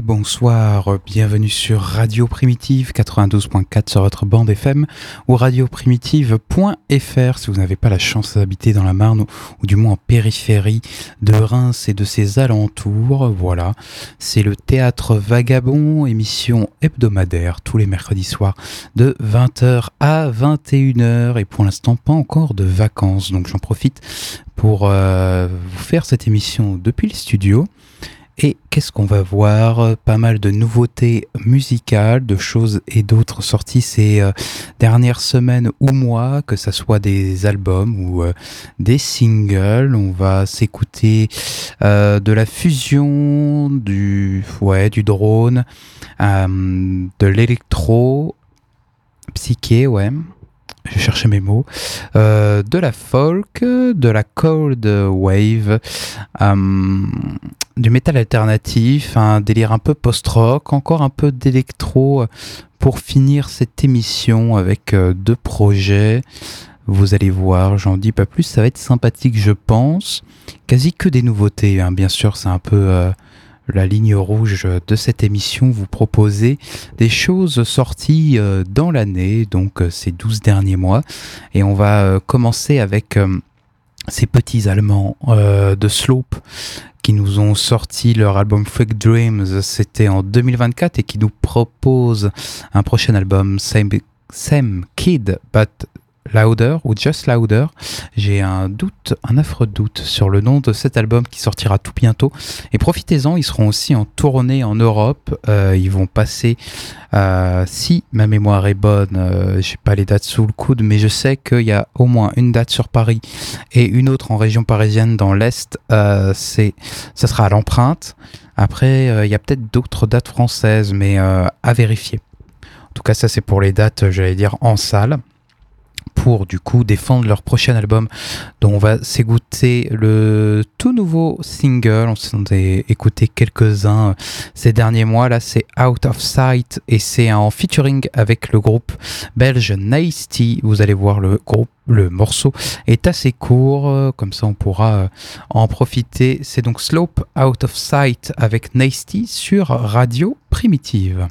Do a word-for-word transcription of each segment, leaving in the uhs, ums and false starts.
bonsoir, bienvenue sur Radio Primitive quatre-vingt-douze point quatre sur votre bande F M ou radioprimitive point F R si vous n'avez pas la chance d'habiter dans la Marne ou, ou du moins en périphérie de Reims et de ses alentours. Voilà, c'est le Théâtre Vagabond, émission hebdomadaire tous les mercredis soirs de vingt heures à vingt et une heures et pour l'instant pas encore de vacances, donc j'en profite pour euh, vous faire cette émission depuis le studio. Et qu'est-ce qu'on va voir? Pas mal de nouveautés musicales, de choses et d'autres sorties ces euh, dernières semaines ou mois, que ça soit des albums ou euh, des singles. On va s'écouter euh, de la fusion, du, ouais, du drone, euh, de l'électro, psyché, ouais. Je cherchais mes mots, euh, de la folk, de la cold wave, euh, du métal alternatif, un délire un peu post-rock, encore un peu d'électro pour finir cette émission avec euh, deux projets. Vous allez voir, j'en dis pas plus, ça va être sympathique je pense. Quasi que des nouveautés, hein. Bien sûr c'est un peu... Euh, la ligne rouge de cette émission, vous proposer des choses sorties euh, dans l'année, donc euh, ces douze derniers mois. Et on va euh, commencer avec euh, ces petits Allemands euh, de Slope qui nous ont sorti leur album Freak Dreams, c'était en deux mille vingt-quatre, et qui nous proposent un prochain album, Same, Same Kid, But Louder ou Just Louder. J'ai un doute, un affreux doute sur le nom de cet album qui sortira tout bientôt. Et profitez-en, ils seront aussi en tournée en Europe. Euh, ils vont passer, euh, si ma mémoire est bonne, euh, j'ai pas les dates sous le coude, mais je sais qu'il y a au moins une date sur Paris et une autre en région parisienne dans l'Est. Euh, c'est, ça sera à l'Empreinte. Après, euh, il y a peut-être d'autres dates françaises, mais euh, à vérifier. En tout cas, ça c'est pour les dates, j'allais dire, en salle, pour du coup défendre leur prochain album dont on va s'écouter le tout nouveau single. On s'en est écouté quelques-uns euh, ces derniers mois. Là c'est Out of Sight et c'est en featuring avec le groupe belge Nasty. Vous allez voir, le groupe, le morceau est assez court, euh, comme ça on pourra euh, en profiter. C'est donc Slope, Out of Sight avec Nasty sur Radio Primitive.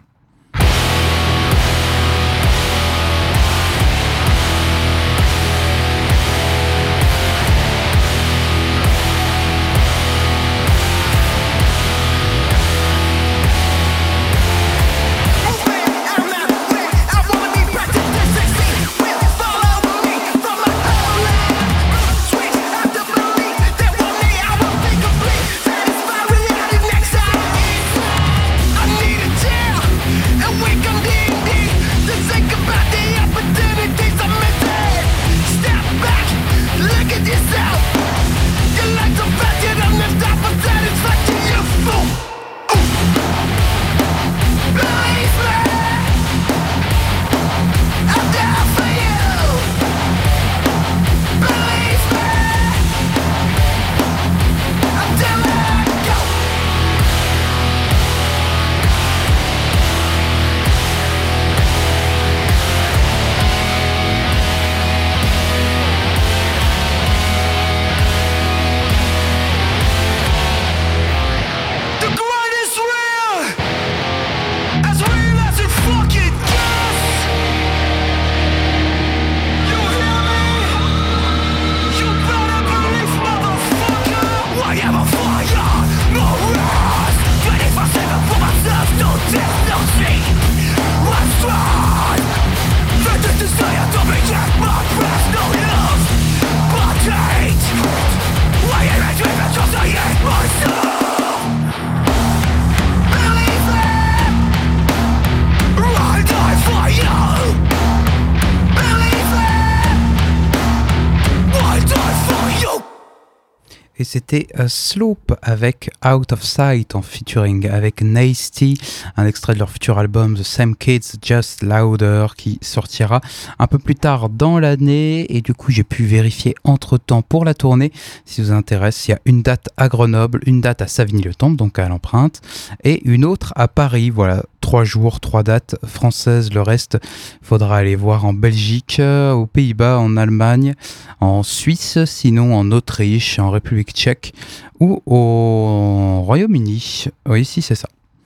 Et c'était uh, Slope avec Out of Sight en featuring avec Nasty, un extrait de leur futur album The Same Kids Just Louder qui sortira un peu plus tard dans l'année. Et du coup j'ai pu vérifier entre temps pour la tournée, si vous intéresse, il y a une date à Grenoble, une date à Savigny-le-Temple, donc à l'Empreinte, et une autre à Paris. Voilà, trois jours, trois dates françaises. Le reste, faudra aller voir en Belgique, aux Pays-Bas, en Allemagne, en Suisse, sinon en Autriche, en République tchèque ou au Royaume-Uni. Oui, si, c'est ça.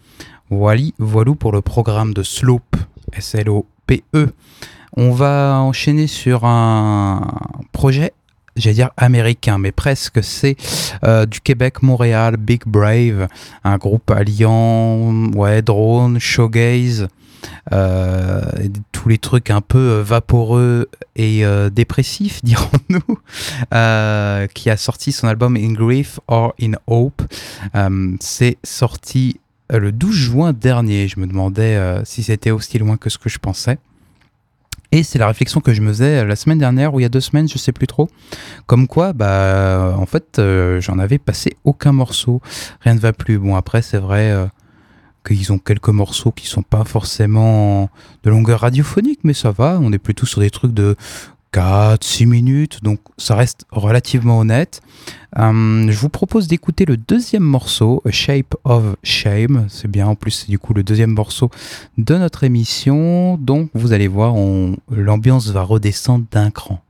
Voilà, voilou pour le programme de Slope, S L O P E. On va enchaîner sur un projet, j'allais dire américain, mais presque. C'est euh, du Québec, Montréal, Big Brave, un groupe alliant ouais, drone, showgaze, euh, et tous les trucs un peu vaporeux et euh, dépressifs, dirons-nous, euh, qui a sorti son album In Grief or In Hope. Euh, c'est sorti le douze juin dernier. Je me demandais euh, si c'était aussi loin que ce que je pensais. Et c'est la réflexion que je me faisais la semaine dernière ou il y a deux semaines, je sais plus trop. Comme quoi, bah, en fait, euh, j'en avais passé aucun morceau. Rien ne va plus. Bon, après, c'est vrai euh, qu'ils ont quelques morceaux qui sont pas forcément de longueur radiophonique, mais ça va. On est plutôt sur des trucs de quatre six minutes, donc ça reste relativement honnête. Euh, je vous propose d'écouter le deuxième morceau, A Shape of Shame. C'est bien, en plus c'est du coup le deuxième morceau de notre émission, donc vous allez voir, on, l'ambiance va redescendre d'un cran.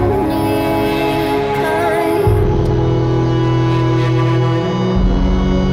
Thank you.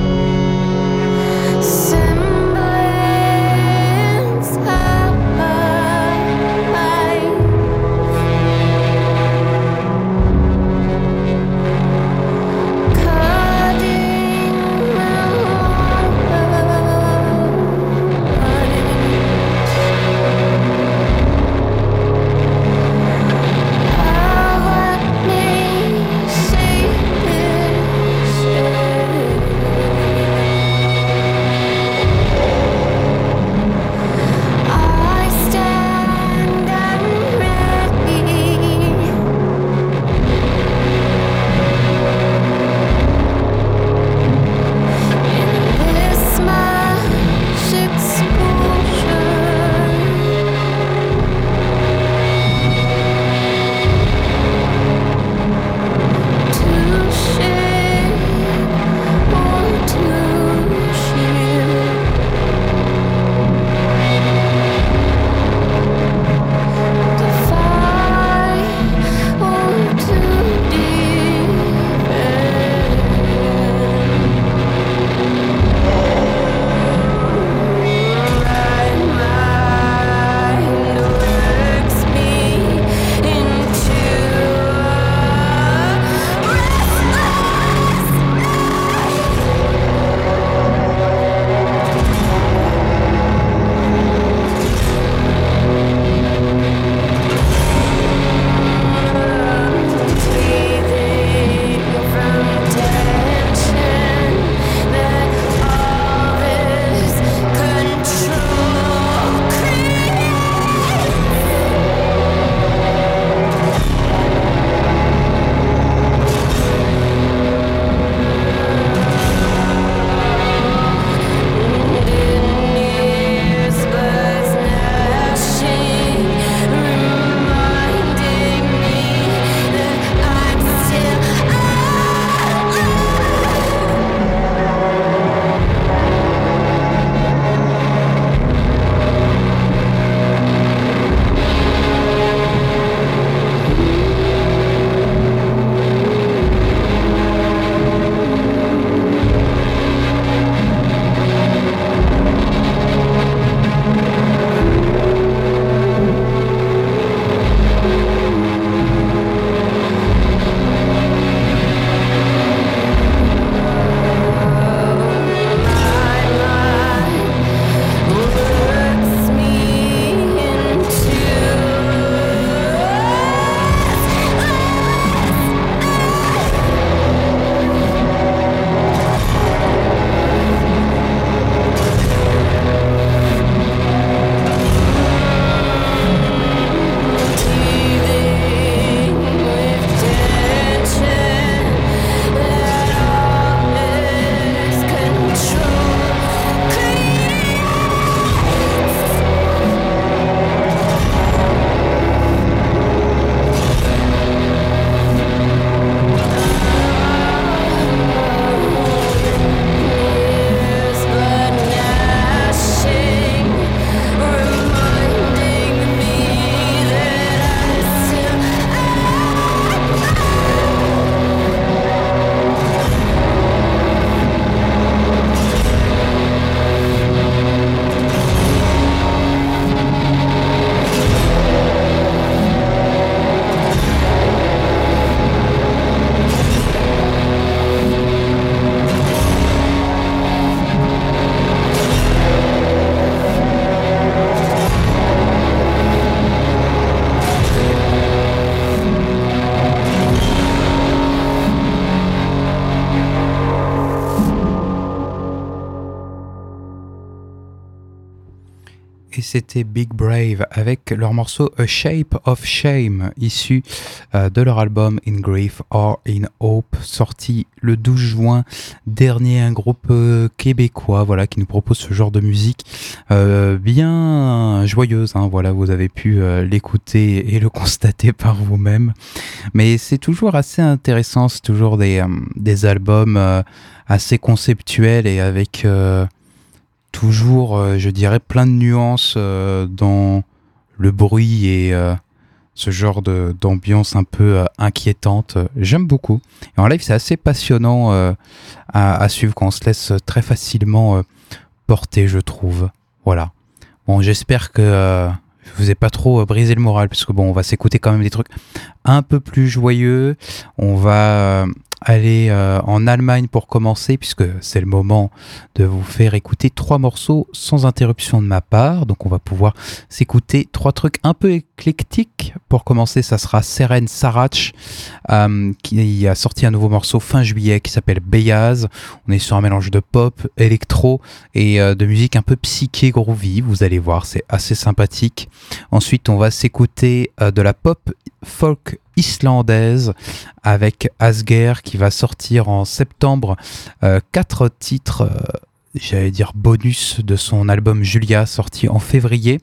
c'était Big Brave avec leur morceau A Shape of Shame, issu euh, de leur album In Grief or In Hope, sorti le douze juin dernier. Un groupe euh, québécois, voilà, qui nous propose ce genre de musique euh, bien joyeuse, hein, voilà, vous avez pu euh, l'écouter et le constater par vous-même. Mais c'est toujours assez intéressant, c'est toujours des, euh, des albums euh, assez conceptuels et avec euh, toujours, euh, je dirais, plein de nuances euh, dans le bruit et euh, ce genre de, d'ambiance un peu euh, inquiétante. J'aime beaucoup. Et en live, c'est assez passionnant euh, à, à suivre quand on se laisse très facilement euh, porter, je trouve. Voilà. Bon, j'espère que euh, je vous ai pas trop euh, brisé le moral, parce que bon, on va s'écouter quand même des trucs un peu plus joyeux. On va... Euh, aller euh, en Allemagne pour commencer, puisque c'est le moment de vous faire écouter trois morceaux sans interruption de ma part. Donc on va pouvoir s'écouter trois trucs un peu éclectiques. Pour commencer, ça sera Seren Sarac euh, qui a sorti un nouveau morceau fin juillet qui s'appelle Beyaz. On est sur un mélange de pop, électro et euh, de musique un peu psyché groovy. Vous allez voir, c'est assez sympathique. Ensuite, on va s'écouter euh, de la pop folk islandaise avec Asger qui va sortir en septembre euh, quatre titres, euh, j'allais dire bonus de son album Julia, sorti en février.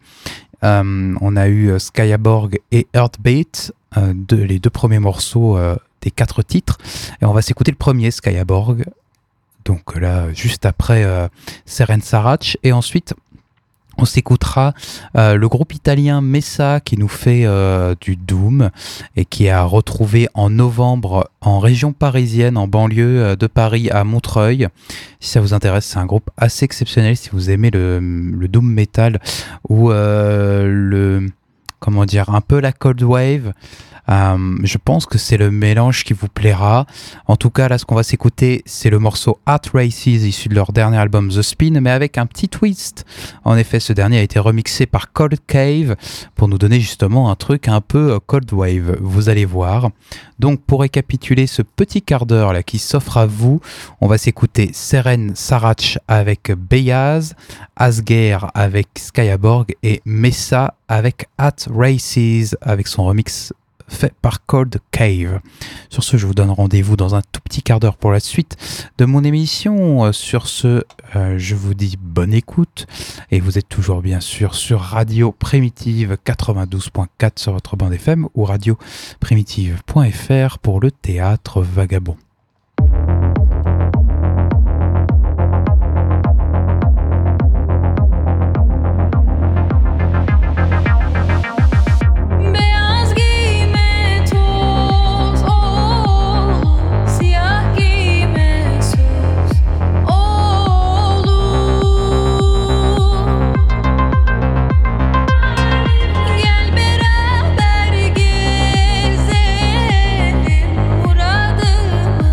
Euh, on a eu Skyaborg et Heartbeat, euh, de, les deux premiers morceaux euh, des quatre titres, et on va s'écouter le premier, Skyaborg, donc là juste après euh, Seren Sarac, et ensuite on s'écoutera euh, le groupe italien Messa qui nous fait euh, du doom et qui a retrouvé en novembre en région parisienne, en banlieue euh, de Paris à Montreuil. Si ça vous intéresse, c'est un groupe assez exceptionnel si vous aimez le, le doom metal ou euh, le, comment dire, un peu la cold wave. Euh, je pense que c'est le mélange qui vous plaira. En tout cas, là, ce qu'on va s'écouter, c'est le morceau Heart Races, issu de leur dernier album The Spin, mais avec un petit twist. En effet, ce dernier a été remixé par Cold Cave pour nous donner justement un truc un peu cold wave. Vous allez voir. Donc, pour récapituler ce petit quart d'heure là qui s'offre à vous, on va s'écouter Seren Sarac avec Beyaz, Asger avec Skyaborg et Messa avec Heart Races avec son remix fait par Cold Cave. Sur ce, je vous donne rendez-vous dans un tout petit quart d'heure pour la suite de mon émission. Sur ce, euh, je vous dis bonne écoute et vous êtes toujours bien sûr sur Radio Primitive quatre-vingt-douze point quatre sur votre bande F M ou radio primitive point f r pour le théâtre vagabond. Muradım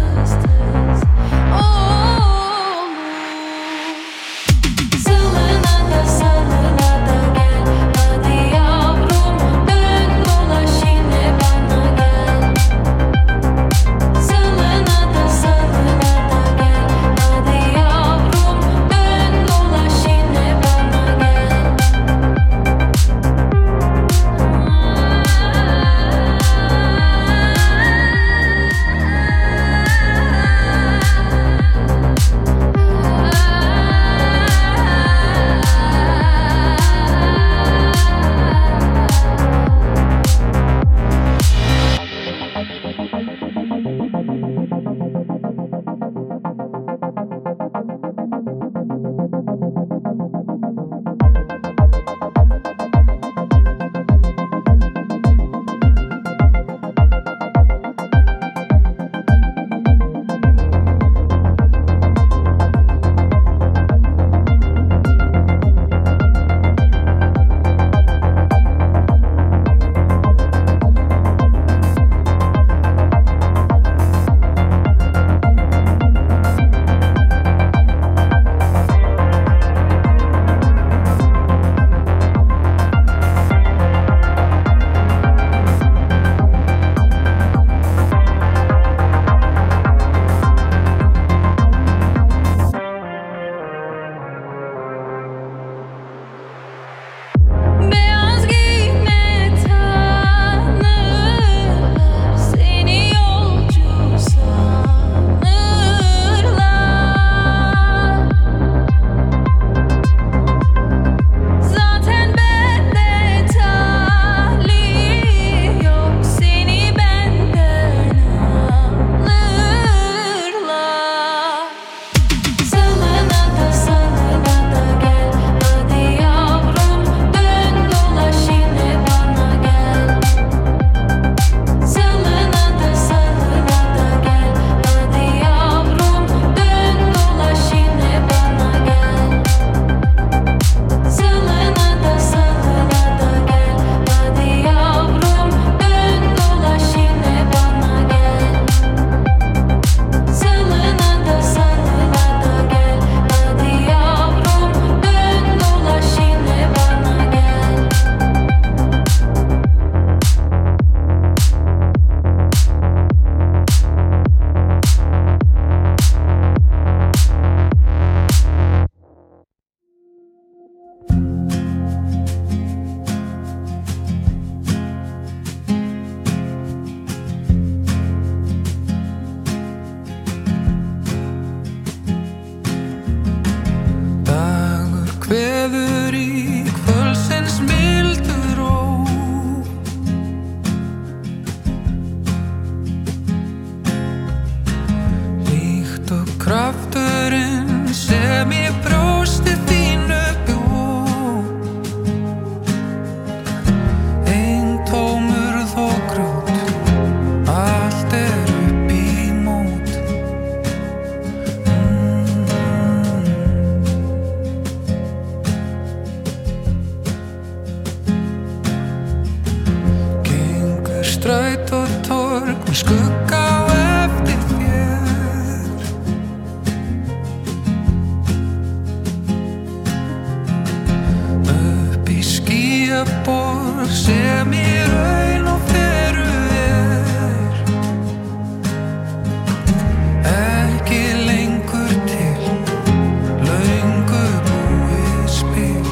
stræt og torg með skugga á eftir þér. Upp í skýjaborg sem í raun og veru er ekki lengur til, löngu búið spil.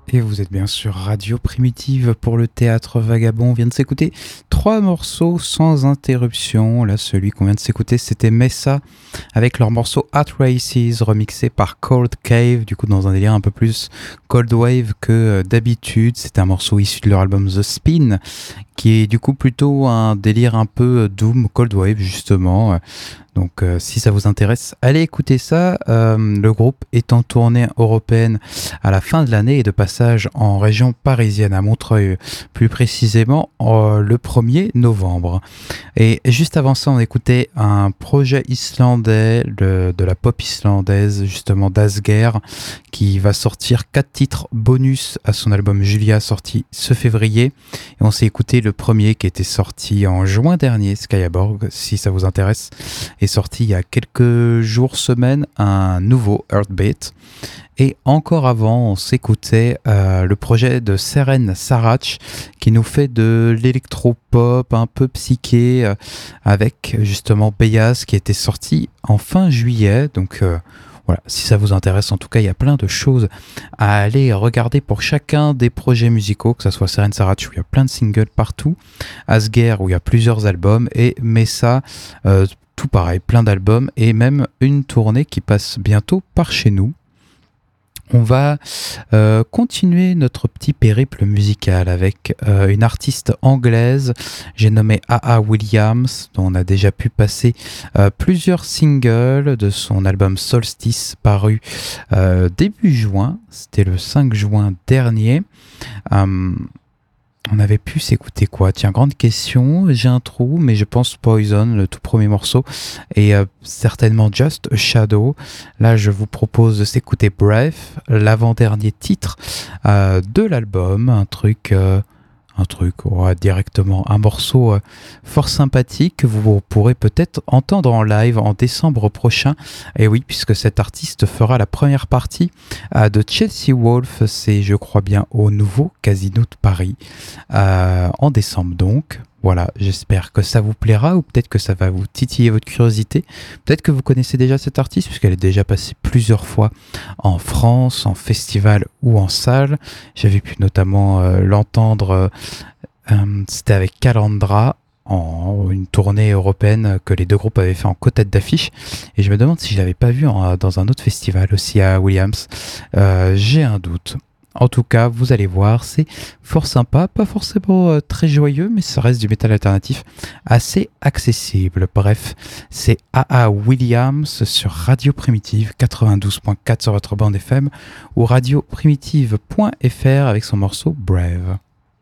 Et vous êtes bien sur Radio Primitive pour le Théâtre Vagabond. On vient de s'écouter trois morceaux sans interruption. Là, celui qu'on vient de s'écouter, c'était Mesa avec leur morceau At Races remixé par Cold Cave, du coup dans un délire un peu plus Cold Wave que d'habitude. C'est un morceau issu de leur album The Spin, qui est du coup plutôt un délire un peu Doom, Cold Wave justement. Donc euh, si ça vous intéresse, allez écouter ça. Euh, le groupe est en tournée européenne à la fin de l'année et de passage en région parisienne, à Montreuil plus précisément, euh, le premier novembre. Et juste avant ça, on écoutait un projet islandais, de, de la pop islandaise, justement d'Asger, qui va sortir quatre titres bonus à son album Julia, sorti ce février. Et on s'est écouté le premier qui était sorti en juin dernier, Skyborg, si ça vous intéresse. Et sorti il y a quelques jours, semaines, un nouveau Heartbeat. Et encore avant, on s'écoutait euh, le projet de Seren Sarach qui nous fait de l'électropop un peu psyché euh, avec justement Beyaz qui était sorti en fin juillet. Donc euh, voilà, si ça vous intéresse, en tout cas, il y a plein de choses à aller regarder pour chacun des projets musicaux, que ce soit Seren Sarach où il y a plein de singles partout, Asger où il y a plusieurs albums et Mesa, euh, tout pareil, plein d'albums et même une tournée qui passe bientôt par chez nous. On va euh, continuer notre petit périple musical avec euh, une artiste anglaise, j'ai nommé A A Williams, dont on a déjà pu passer euh, plusieurs singles de son album Solstice paru euh, début juin, c'était le cinq juin dernier. Euh, On avait pu s'écouter quoi ? Tiens, grande question, j'ai un trou, mais je pense Poison, le tout premier morceau, et euh, certainement Just a Shadow. Là, je vous propose de s'écouter Brave, l'avant-dernier titre euh, de l'album, un truc... Euh, un truc, ouais, directement, un morceau euh, fort sympathique que vous pourrez peut-être entendre en live en décembre prochain. Et oui, puisque cet artiste fera la première partie euh, de Chelsea Wolf, c'est je crois bien au nouveau Casino de Paris, euh, en décembre donc. Voilà, j'espère que ça vous plaira ou peut-être que ça va vous titiller votre curiosité. Peut-être que vous connaissez déjà cette artiste puisqu'elle est déjà passée plusieurs fois en France, en festival ou en salle. J'avais pu notamment euh, l'entendre, euh, euh, c'était avec Calandra, en une tournée européenne que les deux groupes avaient fait en co-tête d'affiche. Et je me demande si je ne l'avais pas vu en, dans un autre festival aussi à Williams. Euh, j'ai un doute. En tout cas, vous allez voir, c'est fort sympa, pas forcément euh, très joyeux, mais ça reste du métal alternatif assez accessible. Bref, c'est A A Williams sur Radio Primitive quatre-vingt-douze point quatre sur votre bande F M ou radio primitive point f r avec son morceau Brave.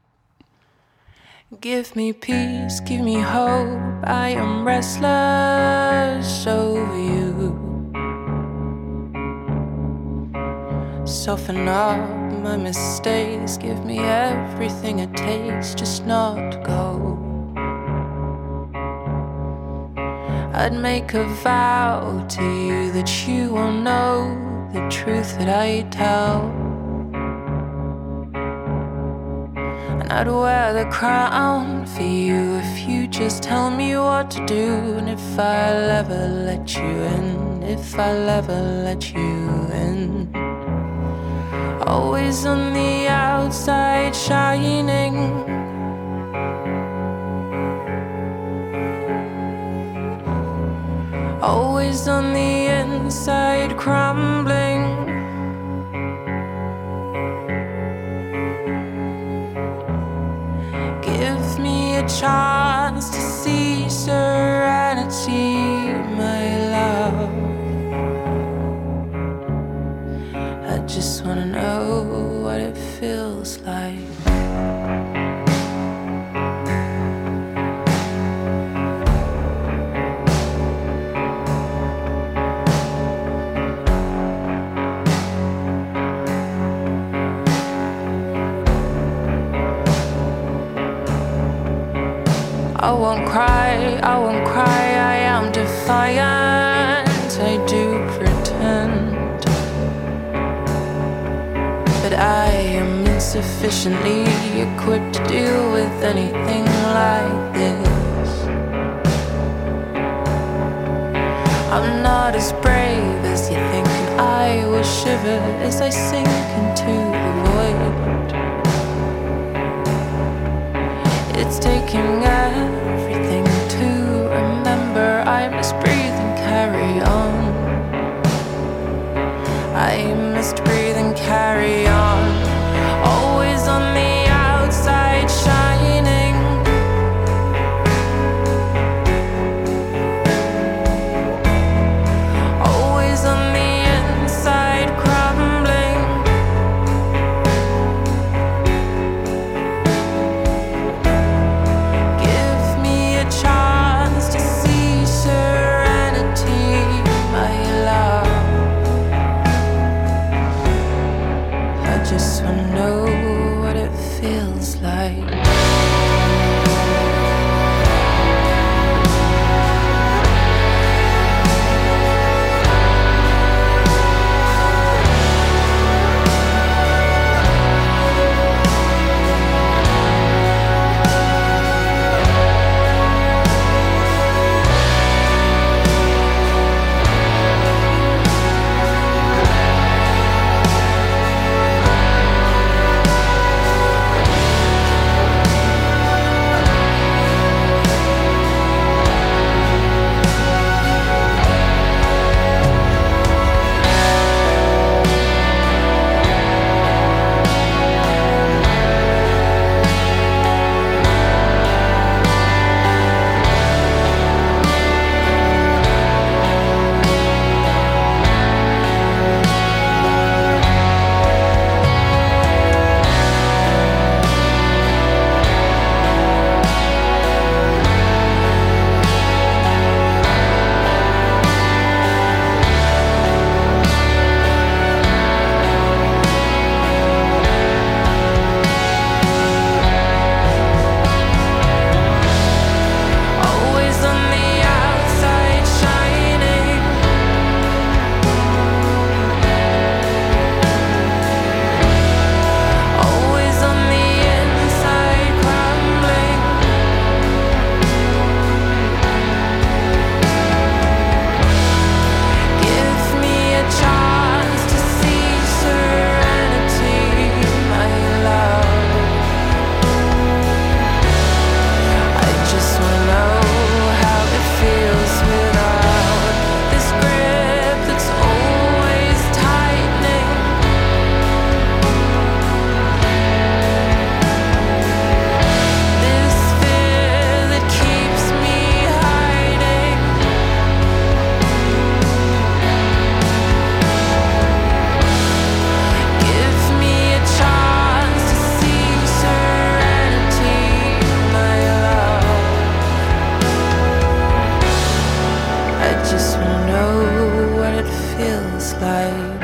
Give me peace, give me hope, I am restless over you. Soften up my mistakes, give me everything it takes just not to go. I'd make a vow to you that you will know the truth that I tell, and I'd wear the crown for you if you just tell me what to do. And if I'll ever let you in, if I'll ever let you in. Always on the outside shining, always on the inside crumbling. Give me a chance to see serenity, my love. I just wanna know what it feels like. I won't cry, I won't cry, I am defiant, I do pretend. But I am insufficiently equipped to deal with anything like this. I'm not as brave as you think, and I will shiver as I sink into the void. it's taking everything to remember. I must breathe and carry on. I must breathe and carry on. Always on the outside shining. Always on the inside crumbling. Give me a chance to see serenity, my love. I just wanna know what it feels like. Always on the outside shining. Always on the inside crumbling. Give me a chance to see serenity, my love. I just wanna know how it feels without this grip that's always tightening. This fear that keeps me hiding. Give me a chance to see serenity, my love. I just wanna know what it feels like.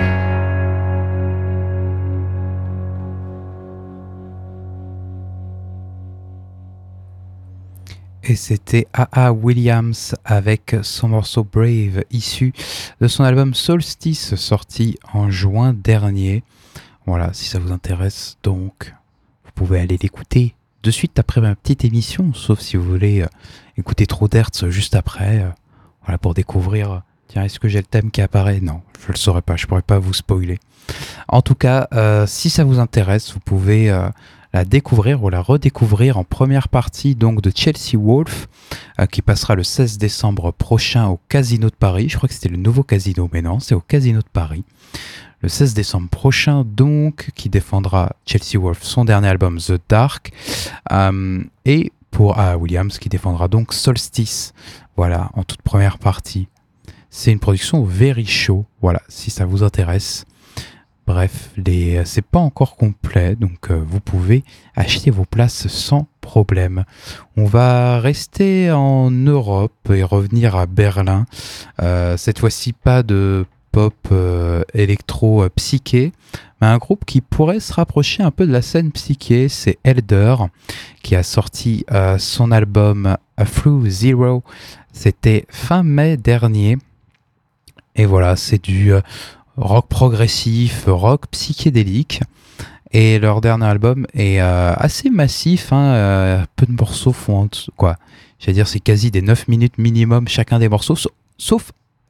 Et c'était A A Williams avec son morceau Brave, issu de son album Solstice, sorti en juin dernier. Voilà, si ça vous intéresse, donc, vous pouvez aller l'écouter de suite après ma petite émission, sauf si vous voulez euh, écouter trop d'hertz juste après, euh, voilà, pour découvrir, euh, tiens, est-ce que j'ai le thème qui apparaît ? Non, je le saurais pas, je pourrais pas vous spoiler. En tout cas, euh, si ça vous intéresse, vous pouvez euh, la découvrir ou la redécouvrir en première partie donc de Chelsea Wolfe, euh, qui passera le seize décembre prochain au Casino de Paris. Je crois que c'était le nouveau Casino, mais non, c'est au Casino de Paris. Le seize décembre prochain, donc, qui défendra Chelsea Wolfe son dernier album The Dark, euh, et pour A A Williams qui défendra donc Solstice, voilà, en toute première partie. C'est une production very show, voilà, si ça vous intéresse. Bref, les, c'est pas encore complet, donc euh, vous pouvez acheter vos places sans problème. On va rester en Europe et revenir à Berlin. Euh, cette fois-ci, pas de pop euh, électro euh, psyché, mais un groupe qui pourrait se rapprocher un peu de la scène psyché, c'est Elder, qui a sorti euh, son album A Through Zero. C'était fin mai dernier. Et voilà, c'est du euh, rock progressif, rock psychédélique. Et leur dernier album est euh, assez massif, hein, euh, peu de morceaux font quoi. J'allais dire, c'est quasi des neuf minutes minimum chacun des morceaux, sauf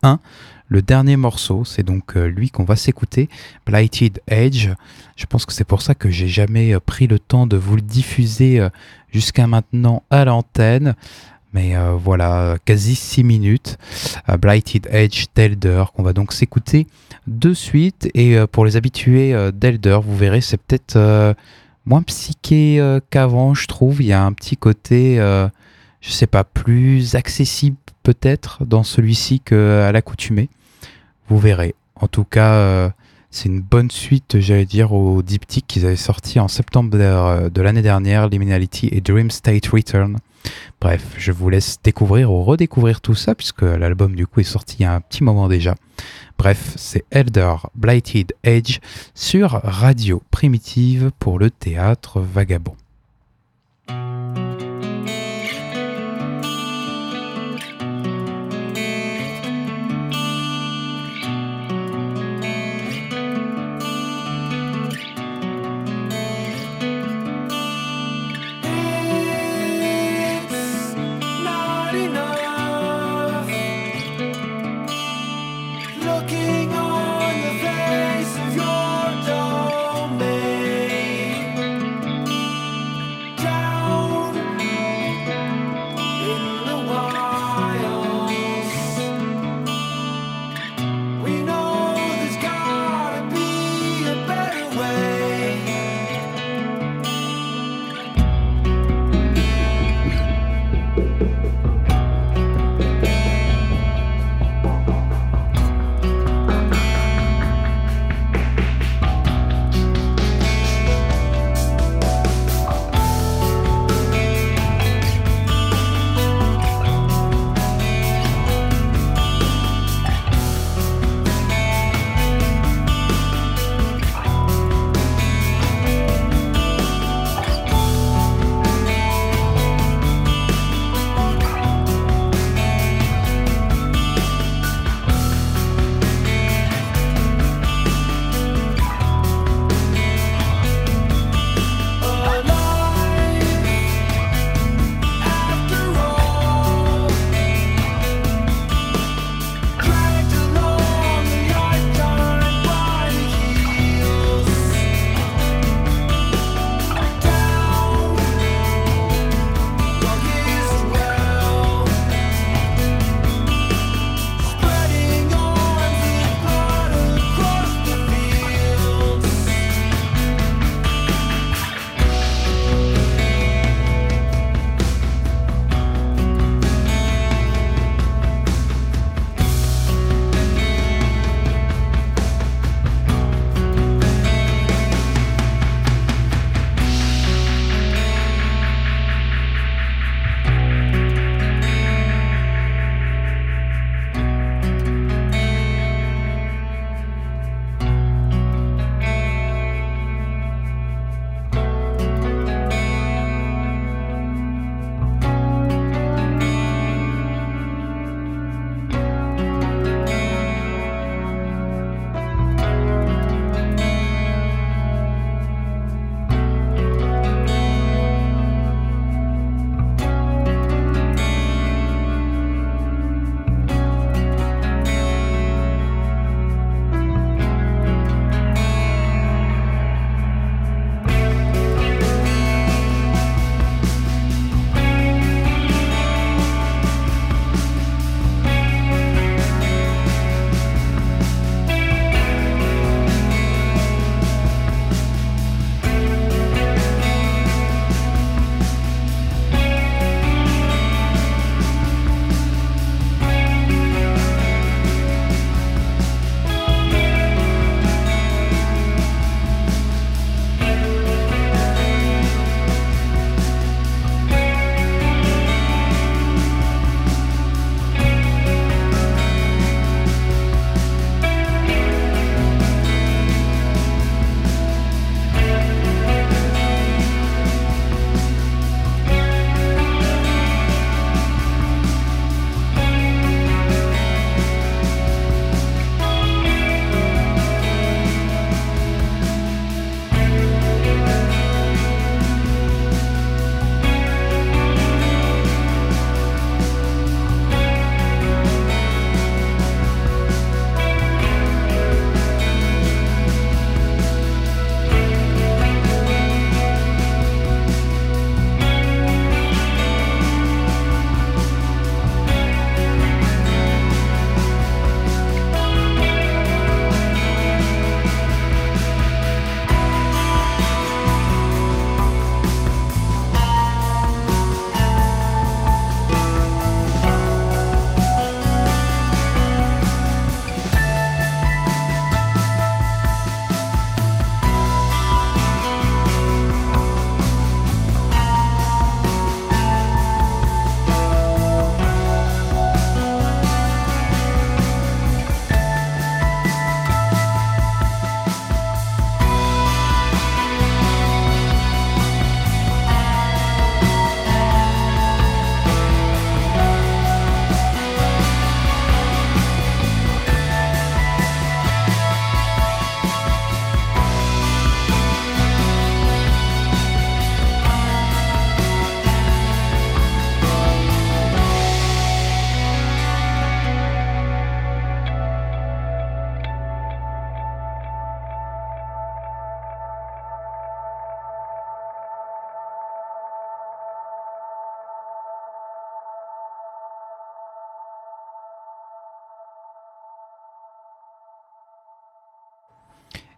un. Le dernier morceau, c'est donc euh, lui qu'on va s'écouter, Blighted Age. Je pense que c'est pour ça que j'ai jamais euh, pris le temps de vous le diffuser euh, jusqu'à maintenant à l'antenne. Mais euh, voilà, quasi six minutes. Uh, Blighted Age d'Elder, qu'on va donc s'écouter de suite. Et euh, pour les habitués euh, d'Elder, vous verrez, c'est peut-être euh, moins psyché euh, qu'avant, je trouve. Il y a un petit côté, euh, je sais pas, plus accessible peut-être dans celui-ci qu'à l'accoutumée. Vous verrez. En tout cas, euh, c'est une bonne suite, j'allais dire, au diptyque qu'ils avaient sorti en septembre de, de l'année dernière, Liminality et Dream State Return. Bref, je vous laisse découvrir ou redécouvrir tout ça, puisque l'album du coup est sorti il y a un petit moment déjà. Bref, c'est Elder Blighted Age sur Radio Primitive pour le théâtre vagabond.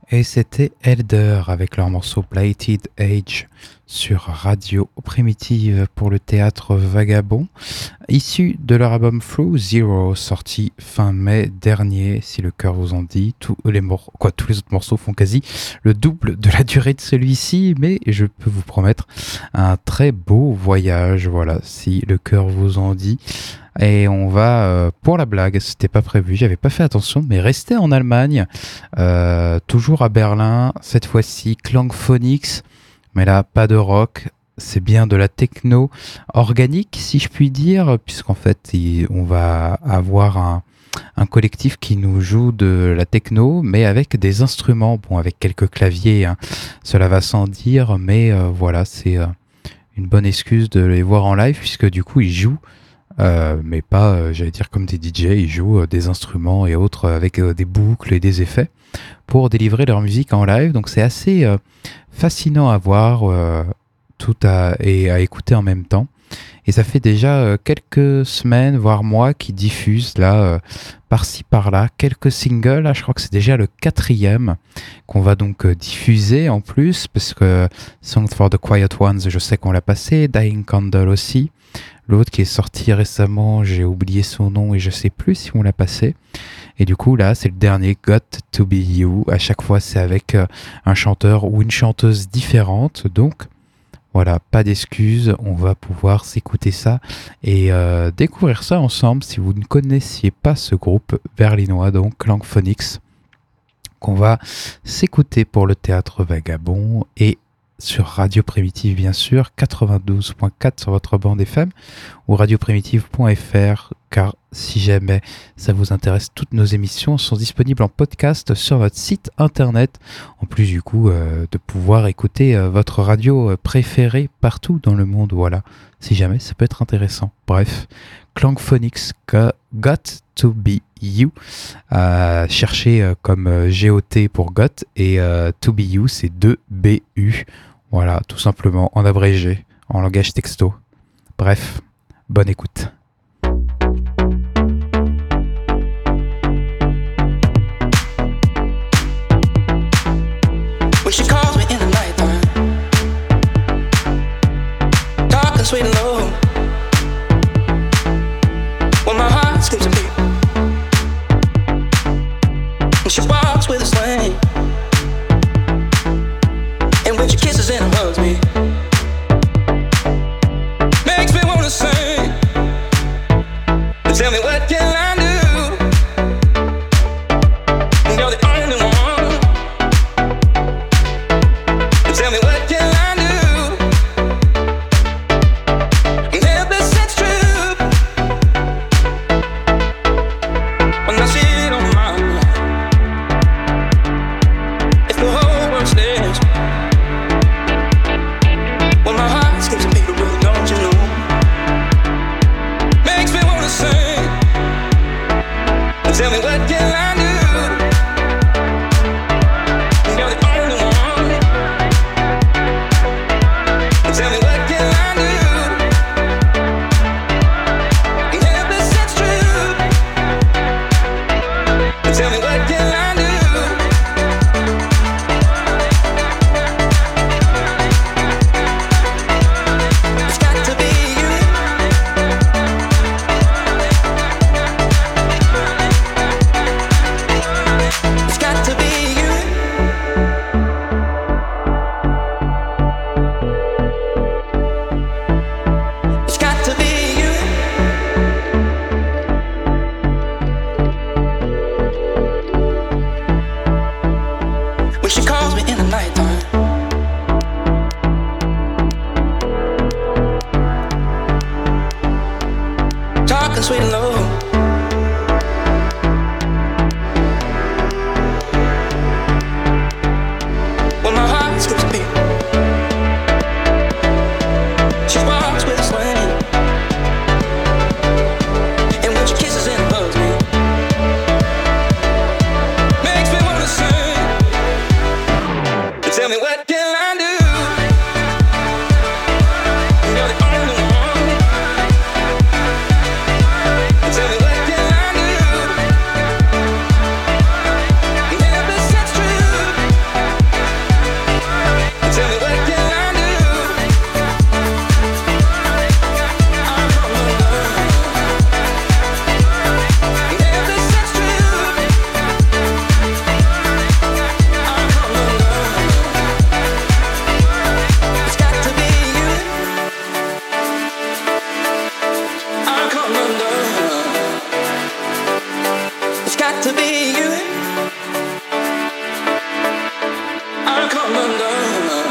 Et c'était Elder avec leur morceau Blighted Age sur Radio Primitive pour le théâtre Vagabond, issu de leur album Flow Zero, sorti fin mai dernier, si le cœur vous en dit. Tous les, mor- quoi, tous les autres morceaux font quasi le double de la durée de celui-ci, mais je peux vous promettre un très beau voyage, voilà, si le cœur vous en dit. Et on va, euh, pour la blague, c'était pas prévu, j'avais pas fait attention, mais rester en Allemagne, euh, toujours à Berlin, cette fois-ci Klangphonics, mais là pas de rock, c'est bien de la techno organique si je puis dire, puisqu'en fait il, on va avoir un, un collectif qui nous joue de la techno, mais avec des instruments, bon avec quelques claviers, hein, cela va sans dire, mais euh, voilà, c'est euh, une bonne excuse de les voir en live, puisque du coup ils jouent. Euh, mais pas, euh, j'allais dire comme des D J, ils jouent euh, des instruments et autres euh, avec euh, des boucles et des effets pour délivrer leur musique en live. Donc c'est assez euh, fascinant à voir euh, tout à, et à écouter en même temps. Et ça fait déjà euh, quelques semaines, voire mois, qu'ils diffusent là, euh, par-ci par-là, quelques singles. Là, je crois que c'est déjà le quatrième qu'on va donc euh, diffuser en plus, parce que Song for the Quiet Ones, je sais qu'on l'a passé, Dying Candle aussi. L'autre qui est sorti récemment, j'ai oublié son nom et je sais plus si on l'a passé. Et du coup, là, c'est le dernier, Got to Be You. À chaque fois, c'est avec euh, un chanteur ou une chanteuse différente. Donc, voilà, pas d'excuses. On va pouvoir s'écouter ça et euh, découvrir ça ensemble si vous ne connaissiez pas ce groupe berlinois, donc Klangphonics, qu'on va s'écouter pour le théâtre Vagabond et sur Radio Primitive, bien sûr, quatre-vingt-douze point quatre sur votre bande F M ou radioprimitive point f r, car si jamais ça vous intéresse, toutes nos émissions sont disponibles en podcast sur notre site internet, en plus du coup euh, de pouvoir écouter euh, votre radio préférée partout dans le monde, voilà, si jamais ça peut être intéressant. Bref, Klangphonics, Got to Be You, euh, cherchez euh, comme euh, G O T pour Got et euh, To Be You c'est deux B U, voilà, tout simplement en abrégé, en langage texto. Bref, bonne écoute. When she calls me in the nighttime, dark and sweet and low, when my heart skips a beat, when she walks with a slang, and when she kisses and hugs me, makes me wanna sing. Tell me what can I do? You're the only one. Tell me what can I do? And if this is true, when I see it on my mind, if the whole world stares, when my heart skips a beat, really, don't you know? Makes me wanna sing. Tell me what can I do? You're the only one. Tell me what can I do? And if this is true, tell me what can I do? It's got to be you. It's got to be you. It's got to be you. When she calls me in the nighttime, talking sweet and low, when my heart skips a beat, she walks with a swing, and when she kisses and hugs me, makes me wanna sing. Tell me what can I do? You're the only one. Tell me undone. It's got to be you. I'll come undone.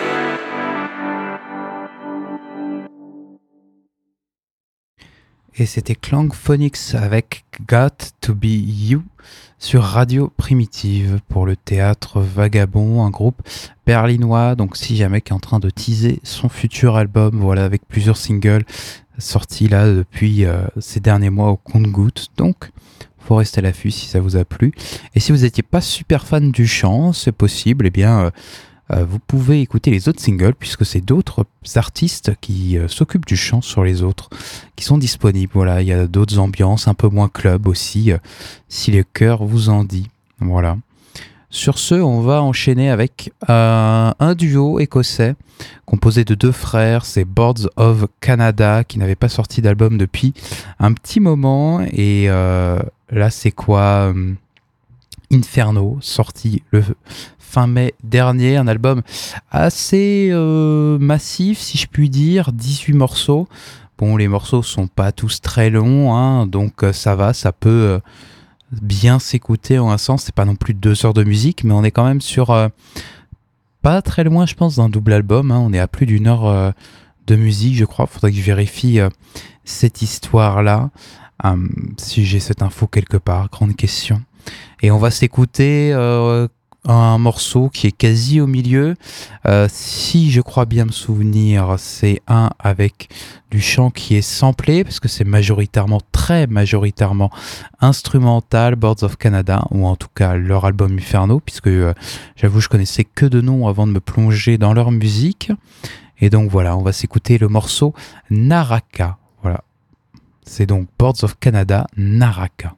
Et c'était Klangphonics avec Got to Be You sur Radio Primitive pour le Théâtre Vagabond, un groupe berlinois, donc si jamais qui est en train de teaser son futur album, voilà, avec plusieurs singles sortis là depuis euh, ces derniers mois au compte-gouttes, donc faut rester à l'affût si ça vous a plu. Et si vous n'étiez pas super fan du chant, c'est possible, eh bien euh, euh, vous pouvez écouter les autres singles puisque c'est d'autres artistes qui euh, s'occupent du chant sur les autres qui sont disponibles. Voilà, il y a d'autres ambiances, un peu moins club aussi, euh, si le cœur vous en dit. Voilà. Sur ce, on va enchaîner avec euh, un duo écossais composé de deux frères, c'est Boards of Canada, qui n'avaient pas sorti d'album depuis un petit moment. Et euh, là, c'est quoi euh, Inferno, sorti le fin mai dernier, un album assez euh, massif, si je puis dire, dix-huit morceaux. Bon, les morceaux sont pas tous très longs, hein, donc euh, ça va, ça peut euh, bien s'écouter en un sens. C'est pas non plus deux heures de musique, mais on est quand même sur euh, pas très loin, je pense, d'un double album. Hein. On est à plus d'une heure euh, de musique, je crois. Faudrait que je vérifie euh, cette histoire-là, euh, si j'ai cette info quelque part. Grande question. Et on va s'écouter euh, un morceau qui est quasi au milieu. Euh, si je crois bien me souvenir, c'est un avec du chant qui est samplé, parce que c'est majoritairement, très majoritairement instrumental, Boards of Canada, ou en tout cas leur album Inferno, puisque euh, j'avoue je connaissais que de nom avant de me plonger dans leur musique. Et donc voilà, on va s'écouter le morceau Naraka. Voilà, c'est donc Boards of Canada, Naraka.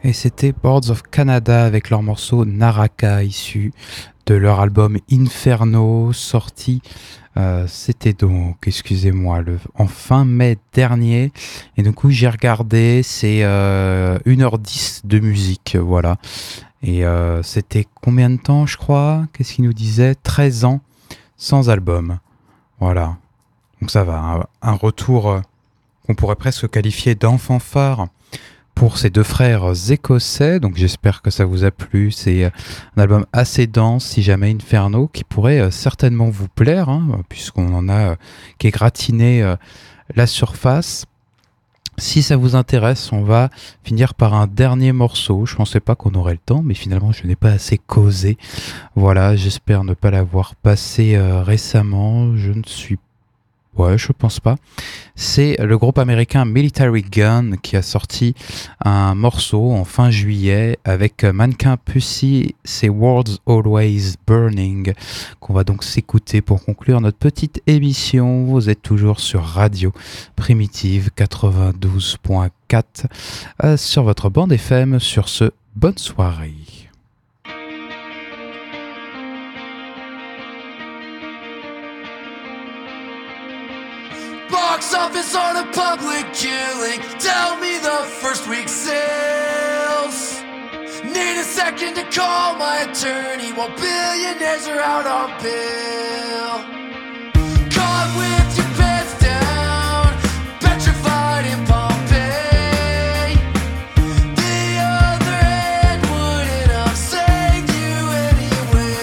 Et c'était Boards of Canada avec leur morceau Naraka, issu de leur album Inferno, sorti, euh, c'était donc, excusez-moi, le, en fin mai dernier. Et du coup, j'ai regardé, c'est euh, une heure dix de musique, voilà. Et euh, c'était combien de temps, je crois? Qu'est-ce qu'il nous disait? treize ans sans album. Voilà. Donc ça va, un, un retour euh, qu'on pourrait presque qualifier d'enfant phare pour ces deux frères écossais. Donc j'espère que ça vous a plu. C'est un album assez dense, si jamais Inferno, qui pourrait certainement vous plaire, hein, puisqu'on en a euh, qui est gratiné euh, la surface. Si ça vous intéresse, on va finir par un dernier morceau. Je pensais pas qu'on aurait le temps, mais finalement je n'ai pas assez causé. Voilà, j'espère ne pas l'avoir passé euh, récemment. Je ne suis pas Ouais, je pense pas. C'est le groupe américain Military Gun qui a sorti un morceau en fin juillet avec Mannequin Pussy, c'est World's Always Burning, qu'on va donc s'écouter pour conclure notre petite émission. Vous êtes toujours sur Radio Primitive quatre-vingt-douze point quatre euh, sur votre bande F M. Sur ce, bonne soirée. Box office on a public killing. Tell me the first week sales. Need a second to call my attorney while billionaires are out on bail. Caught with your pants down, petrified in Pompeii. The other hand wouldn't have saved you anyway.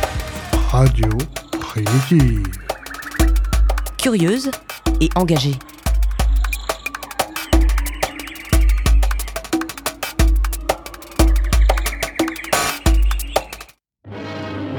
Radio Primitive. Curieuse et engagée.